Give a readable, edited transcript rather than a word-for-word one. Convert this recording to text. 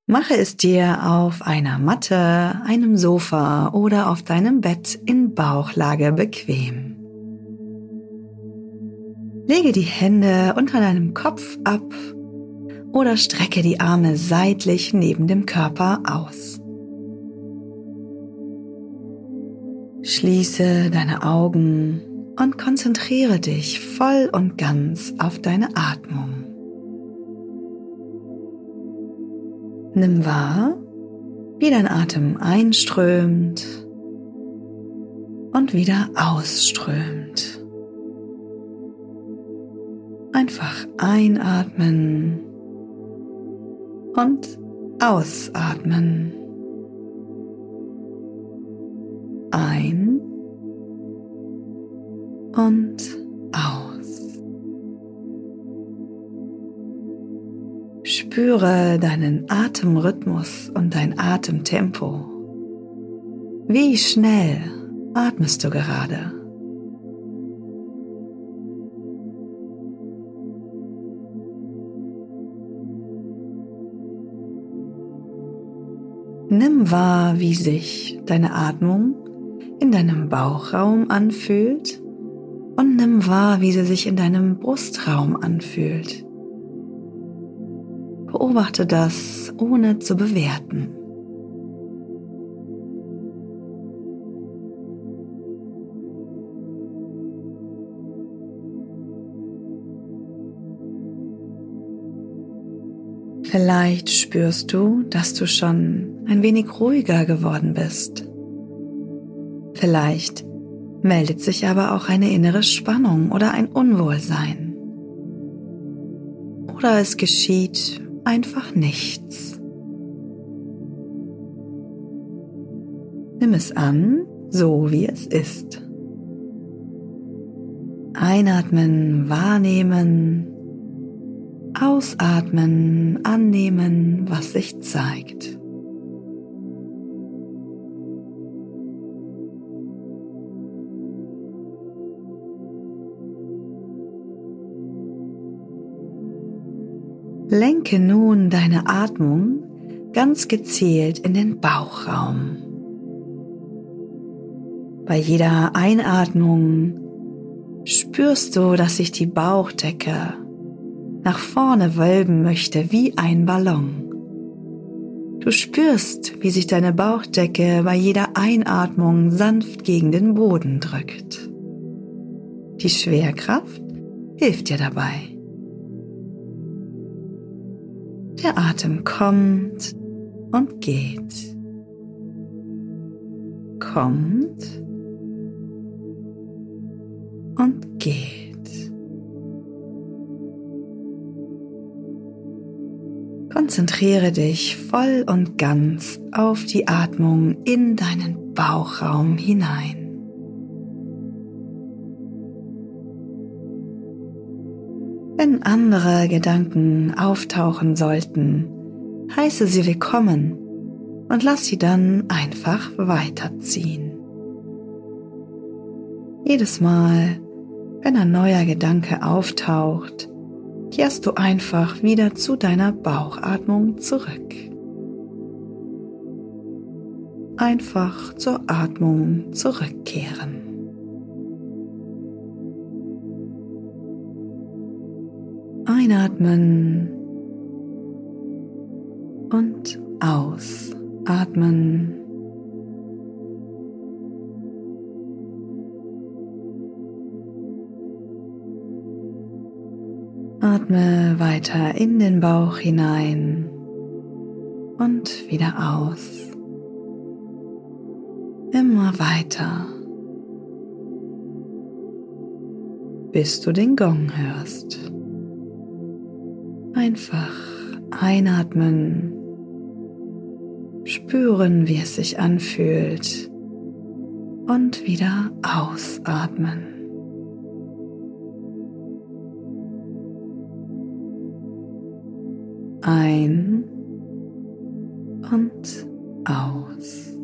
Mache es dir auf einer Matte, einem Sofa oder auf deinem Bett in Bauchlage bequem. Lege die Hände unter deinem Kopf ab oder strecke die Arme seitlich neben dem Körper aus. Schließe deine Augen und konzentriere dich voll und ganz auf deine Atmung. Nimm wahr, wie dein Atem einströmt und wieder ausströmt. Einfach einatmen und ausatmen. Ein und aus. Spüre deinen Atemrhythmus und dein Atemtempo. Wie schnell atmest du gerade? Nimm wahr, wie sich deine Atmung in deinem Bauchraum anfühlt und nimm wahr, wie sie sich in deinem Brustraum anfühlt. Beobachte das, ohne zu bewerten. Vielleicht spürst du, dass du schon ein wenig ruhiger geworden bist. Vielleicht meldet sich aber auch eine innere Spannung oder ein Unwohlsein. Oder es geschieht einfach nichts. Nimm es an, so wie es ist. Einatmen, wahrnehmen. Ausatmen, annehmen, was sich zeigt. Lenke nun deine Atmung ganz gezielt in den Bauchraum. Bei jeder Einatmung spürst du, dass sich die Bauchdecke nach vorne wölben möchte wie ein Ballon. Du spürst, wie sich deine Bauchdecke bei jeder Einatmung sanft gegen den Boden drückt. Die Schwerkraft hilft dir dabei. Der Atem kommt und geht. Kommt und geht. Konzentriere dich voll und ganz auf die Atmung in deinen Bauchraum hinein. Wenn andere Gedanken auftauchen sollten, heiße sie willkommen und lass sie dann einfach weiterziehen. Jedes Mal, wenn ein neuer Gedanke auftaucht, kehrst du einfach wieder zu deiner Bauchatmung zurück. Einfach zur Atmung zurückkehren. Einatmen und ausatmen. Atme weiter in den Bauch hinein und wieder aus. Immer weiter, bis du den Gong hörst. Einfach einatmen, spüren, wie es sich anfühlt und wieder ausatmen. Ein und aus.